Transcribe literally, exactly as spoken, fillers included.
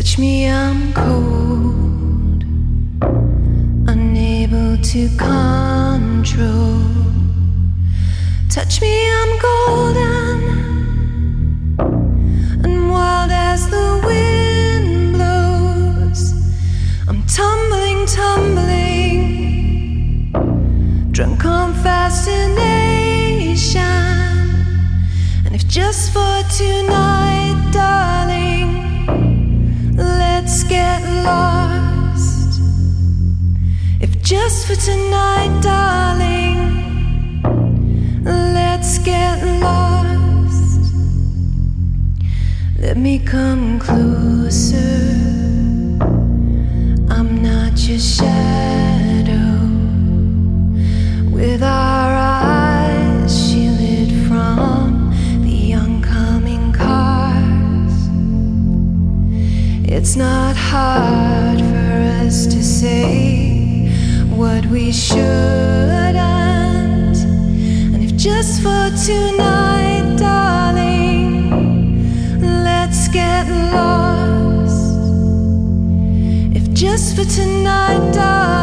Touch me, I'm cold, unable to control. Touch me, I'm golden and wild as the wind blows. I'm tumbling, tumbling, drunk on fascination. And if just for tonight, darling, let's get lost. If just for tonight, darling, let's get lost. Let me come closer. I'm not your shadow. With our eyes shielded from the oncoming cars, it's not hard for us to say what we shouldn't. And if just for tonight, darling, let's get lost. If just for tonight, darling,